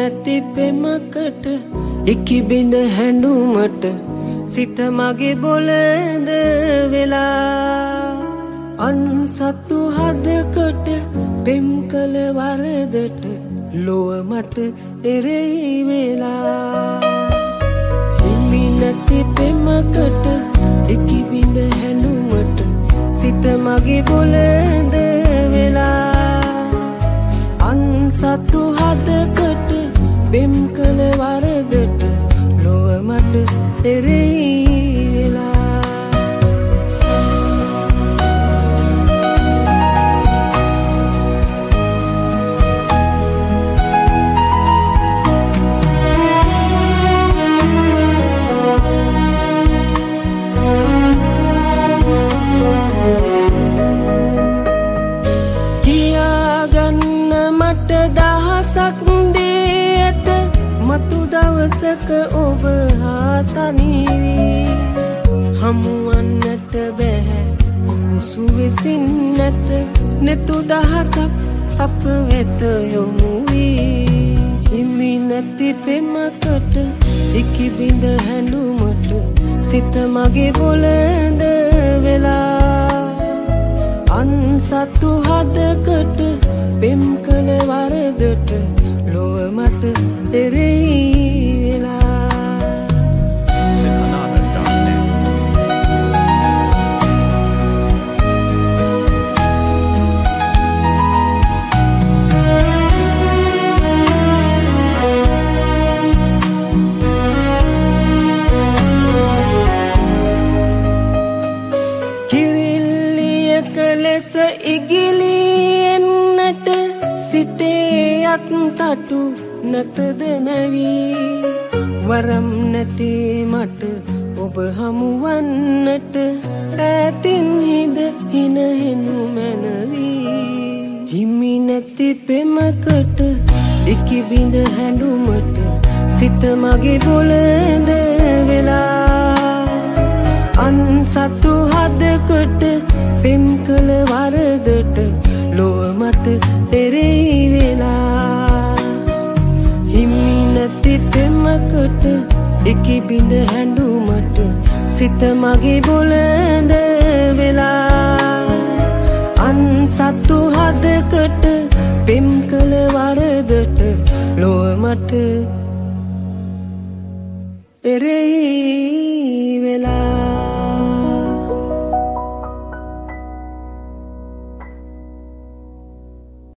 නැති පෙමකට ඉකිබිඳ හැඬුමට සිත මගේ බොළඳ වෙලා අන්සතු හදකට පෙම් කළ වරදට ලොව මට එරෙහි වෙලා හිමි නැති පෙමකට ඉකිබිඳ හැඬුමට සිත මගේ බොළඳ වෙලා අන්සතු හදකට පෙම් කළ වරදට ලොව මට එරෙහි වෙලා මතු දවසක ඔබ හා තනිවී හමුවන්නට බැහැ මුසු විසින් නැත නෙතු දහසක් අප වෙත යොමු වී හිමි නැති පෙමකට ඉකිබිඳ හැඬුමට සිත මගේ බොළඳ වෙලා අන්සතු හදකට පෙම් කළ වරදට ලොව මට එරෙහි වෙලා කිරිල්ලියක ලෙස ඉගිලී එන්නට සිතේ අත්තටු නැතද නැවී වරම් නැති මට ඔබ හමුවන්නට ඈතින් හිඳ හින හෙනු මැනවී හිමි නැති පෙමකට ඉකිබිඳ හැඬුමට සිත මගේ බොළඳ වෙලා අන්සතු හදකට පෙම් කළ වරදට ලොව මට එරෙහි වෙලා හිමි නැති පෙමකට ඉකිබිඳ හැඬුමට සිත මගේ බොළඳ වෙලා අන්සතු හදකට පෙම් කළ වරදට ලොව මට එරෙහි